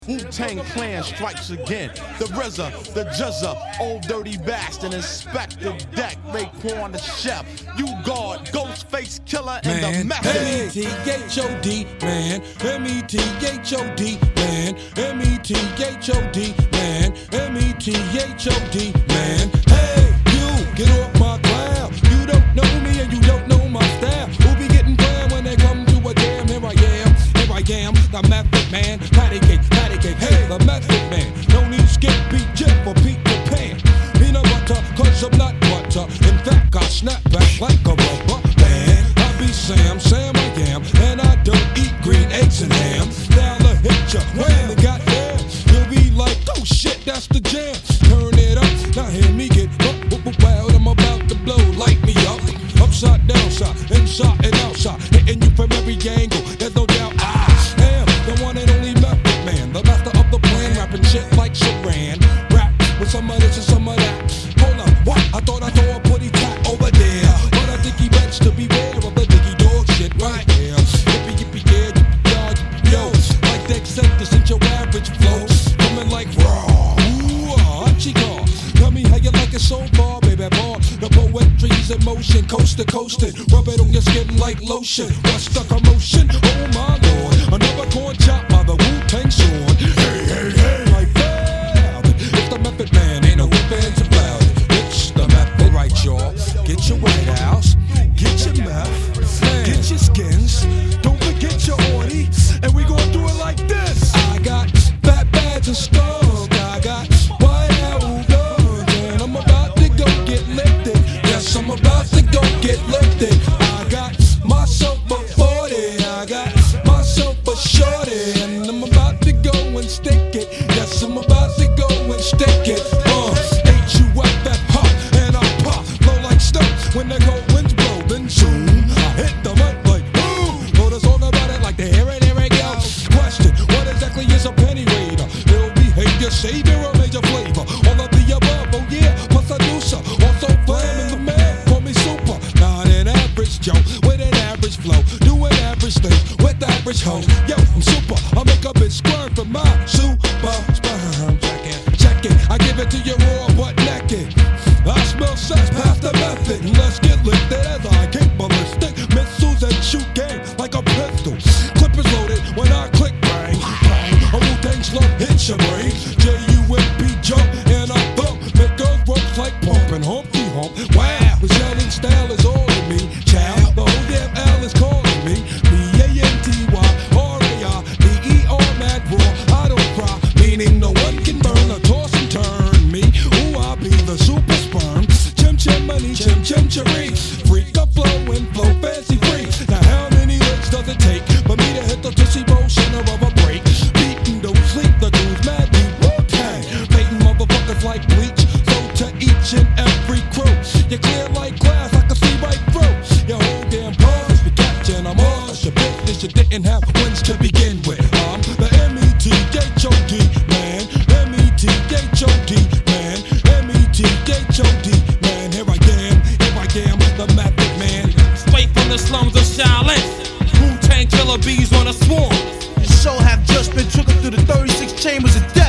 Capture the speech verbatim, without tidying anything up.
Wu-Tang Clan strikes again. The R Z A, the J Z A, Old Dirty Bastard, Inspector Deck, Raekwon the Chef, U-Guard, Ghostface Killah, and man. the Method. M E T H O D, man. M E T H O D, man. M E T H O D, man. M E T H O D, man. Hey, you, get off my cloud. You don't know me and you don't know my style. Who be getting grand when they come to a jam? Here I am, here I am, the Method Man. Patty cake, patty cake, hey, the Method Man. No need skip, beat, Jeff, or Peter Pan. Peanut butter, cause I'm not butter. In fact, I snap back like a rubber band. I be Sam, Sam I am, and I don't eat green eggs and ham. Now I hit ya, when they got there, you'll be like, oh shit, that's the jam. Turn it up, now hear me get up, wild, I'm about to blow, light me up. Upside, downside, inside and outside, hitting you from every angle, there's no doubt I am the one and only Method Man, the master of the plan, rapping shit like Saran. Rap with some of this and some of that. Hold on, what? I thought I saw a putty tat over there, but I think he bets to beware of the diggy dog shit right here. Yippee yippee yeah, yippee y'all, yippee yo, like they said, this ain't your average flow, coming like raw. Ooh, ah, chica, tell me how you like it so far, baby boy. The poetry's in motion, coast to coastin', rub it on your skin like lotion. What's the commotion? Oh my lord, another corn chop by the Wu-Tang sword. Hey, hey, hey, like that. It's the Method Man, ain't no ifs about it. It's the Method, right, y'all? Get your White House, get your meth, get your skins. Don't forget your orty, and we gon' do it like this. I got fat bags and stuff. I got White House guns, and I'm about to go get lifted. Yes, I'm about to go get lifted. I got myself a forty, I got myself a shorty, and I'm about to go and stick it. Yes, I'm about to go and stick it. Uh, H U F F hot, and I pop, blow like snow. When the cold winds blow, then soon I hit the mic like boom. Wrote a song about it like the here it, here it go. Question, what exactly is a penny raider? Ill behavior, savior, or major flavor? All of the above, oh yeah, plus I do so. Also flamin' the man, call me super. Not an average Joe, with an average flow. Do an average thing, with average hoes. Yo, I'm super, I make a bitch squirm for my super sperm. Check it, check it, I give it to you raw but naked. I smell sex, pass the method. Let's get lifted as I kick ballistic missiles and shoot game like a pistol. Clip is loaded when I click bang, bang. A Wu-Tang slug hits your brain. J U M P jump and I thump. Make girls ropes like pumping Humpty Hump. Wow, the shouting style is all in me. Child, the whole damn L is calling me. B A N T Y R A I D E R mad raw. I don't cry, meaning no one can burn or toss and turn me. Ooh, I be the super sperm. Chim chim money, chim chim cherry. Freak up flow and flow fancy free. Now how many licks does it take for me to hit the Tootsie Roll center of a break? Beatin' don't sleep, the dude's mad deep. Wu-Tang, painting motherfuckers like bleach. So to each and every crew, you clear like glass, I can see right through. Your whole damn pause be catching, I'm all that's your business. You didn't have wins to begin with. I'm the M E T H O D man, M E T H O D man, M E T H O D man. Here I am, here I am, the Method Man. Straight from the slums of Shaolin, Wu-Tang killer bees on a swarm. The show have just been trickled through the thirty-six chambers of death.